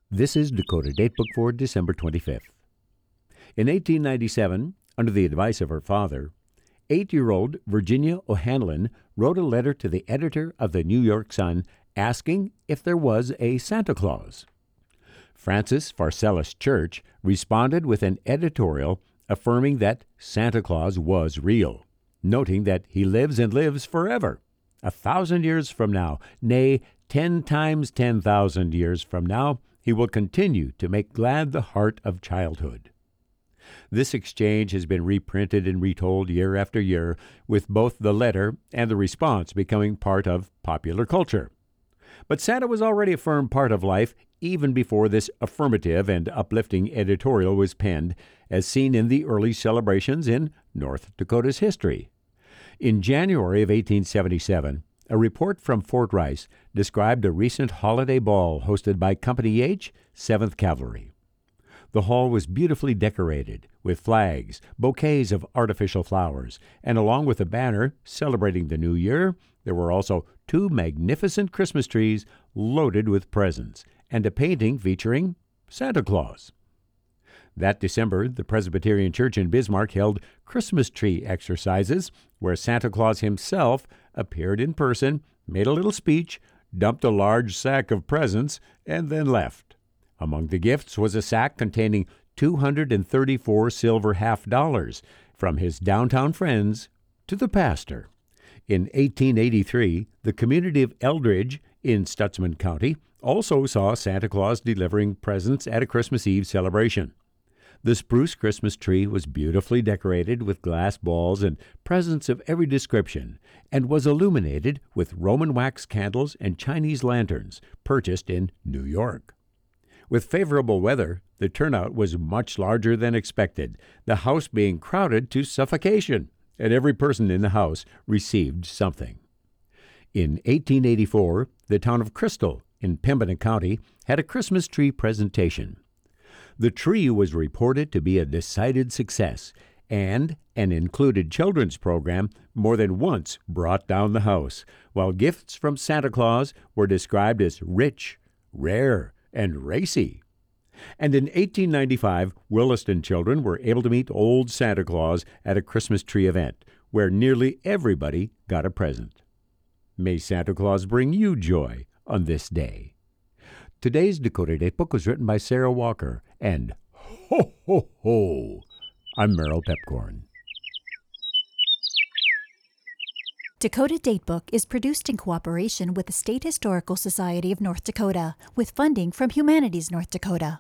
This is Dakota Datebook for December 25th. In 1897, under the advice of her father, 8-year-old Virginia O'Hanlon wrote a letter to the editor of the New York Sun asking if there was a Santa Claus. Francis Pharcellus Church responded with an editorial affirming that Santa Claus was real, noting that he lives and lives forever, 1,000 years from now, nay, 10 times 10,000 years from now, he will continue to make glad the heart of childhood. This exchange has been reprinted and retold year after year, with both the letter and the response becoming part of popular culture. But Santa was already a firm part of life even before this affirmative and uplifting editorial was penned, as seen in the early celebrations in North Dakota's history. In January of 1877, a report from Fort Rice described a recent holiday ball hosted by Company H, 7th Cavalry. The hall was beautifully decorated with flags, bouquets of artificial flowers, and along with a banner celebrating the new year, there were also 2 magnificent Christmas trees loaded with presents and a painting featuring Santa Claus. That December, the Presbyterian Church in Bismarck held Christmas tree exercises where Santa Claus himself appeared in person, made a little speech, dumped a large sack of presents, and then left. Among the gifts was a sack containing 234 silver half-dollars from his downtown friends to the pastor. In 1883, the community of Eldridge in Stutsman County also saw Santa Claus delivering presents at a Christmas Eve celebration. The spruce Christmas tree was beautifully decorated with glass balls and presents of every description, and was illuminated with Roman wax candles and Chinese lanterns purchased in New York. With favorable weather, the turnout was much larger than expected, the house being crowded to suffocation, and every person in the house received something. In 1884, the town of Crystal in Pembina County had a Christmas tree presentation. The tree was reported to be a decided success, and an included children's program more than once brought down the house, while gifts from Santa Claus were described as rich, rare, and racy. And in 1895, Williston children were able to meet old Santa Claus at a Christmas tree event, where nearly everybody got a present. May Santa Claus bring you joy on this day. Today's Dakota Datebook was written by Sarah Walker, and ho, ho, ho, I'm Merrill Pepcorn. Dakota Datebook is produced in cooperation with the State Historical Society of North Dakota, with funding from Humanities North Dakota.